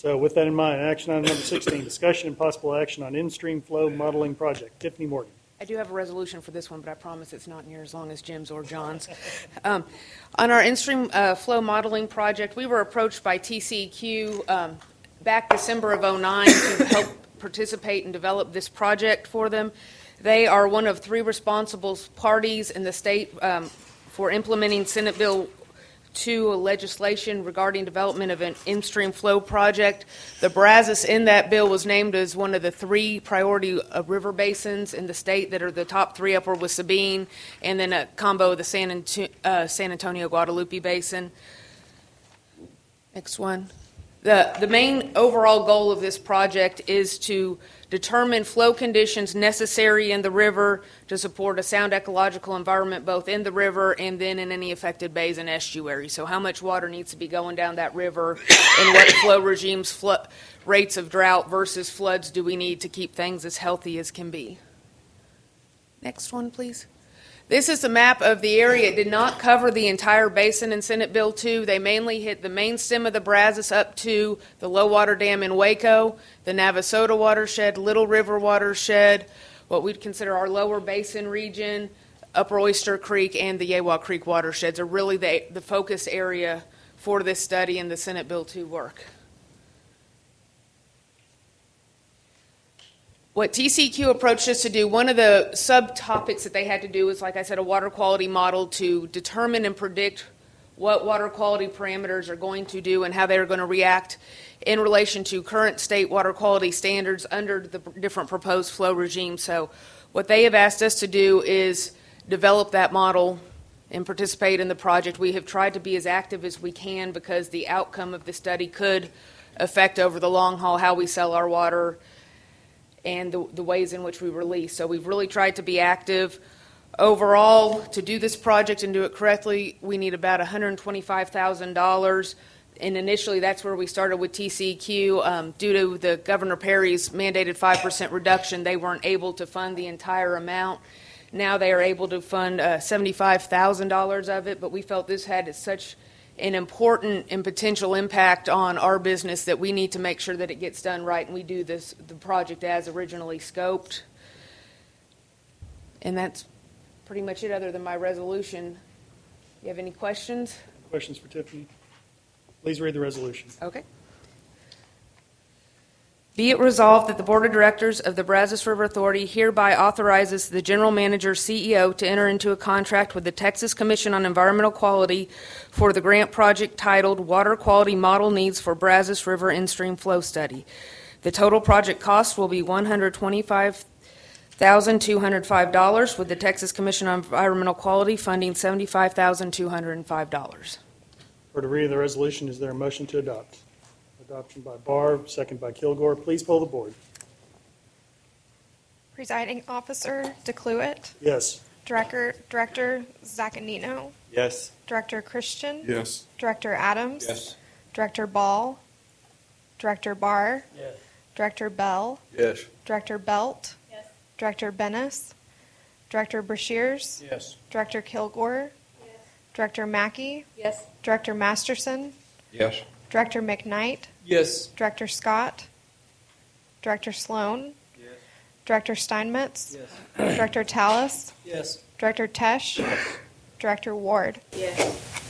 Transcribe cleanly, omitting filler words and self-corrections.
So with that in mind, action item number 16, discussion and possible action on in-stream flow modeling project. Tiffany Morgan. I do have a resolution for this one, but I promise it's not near as long as Jim's or John's. On our in-stream flow modeling project, we were approached by TCEQ back December of 2009 to help participate and develop this project for them. They are one of three responsible parties in the state for implementing Senate Bill 2 legislation regarding development of an in-stream flow project. The Brazos in that bill was named as one of the three priority river basins in the state that are the top three, upper with Sabine, and then a combo of the San Antonio-Guadalupe Basin. Next one. The main overall goal of this project is to determine flow conditions necessary in the river to support a sound ecological environment both in the river and then in any affected bays and estuaries. So how much water needs to be going down that river and what flow regimes, rates of drought versus floods do we need to keep things as healthy as can be. Next one, please. This is a map of the area. It did not cover the entire basin in Senate Bill 2. They mainly hit the main stem of the Brazos up to the low water dam in Waco, the Navasota watershed, Little River watershed, what we'd consider our lower basin region, Upper Oyster Creek, and the Yewa Creek watersheds are really the focus area for this study and the Senate Bill 2 work. What TCEQ approached us to do, one of the subtopics that they had to do is, like I said, a water quality model to determine and predict what water quality parameters are going to do and how they're going to react in relation to current state water quality standards under the different proposed flow regimes. So what they have asked us to do is develop that model and participate in the project. We have tried to be as active as we can because the outcome of the study could affect over the long haul how we sell our water and the ways in which we release. So we've really tried to be active. Overall, to do this project and do it correctly, we need about $125,000. And initially, that's where we started with TCEQ. Due to the Governor Perry's mandated 5% reduction, they weren't able to fund the entire amount. Now they are able to fund $75,000 of it, but we felt this had such an important and potential impact on our business that we need to make sure that it gets done right and we do the project as originally scoped. And that's pretty much it other than my resolution. You have any questions? Questions for Tiffany? Please read the resolution. Okay. Be it resolved that the Board of Directors of the Brazos River Authority hereby authorizes the General Manager, CEO, to enter into a contract with the Texas Commission on Environmental Quality for the grant project titled Water Quality Model Needs for Brazos River In-Stream Flow Study. The total project cost will be $125,205, with the Texas Commission on Environmental Quality funding $75,205. For the reading of the resolution, is there a motion to adopt? Adoption by Barr, second by Kilgore. Please poll the board. Presiding Officer DeCluitt. Yes. Director Zaccanino. Yes. Director Christian. Yes. Director Adams. Yes. Director Ball. Director Barr. Yes. Director Bell. Yes. Director Belt. Yes. Director Bennis. Director Brashears. Yes. Director Kilgore. Yes. Director Mackey. Yes. Director Masterson. Yes. Director McKnight. Yes. Director Scott. Director Sloan. Yes. Director Steinmetz. Yes. Director Tallis. Yes. Director Tesh. Director Ward. Yes.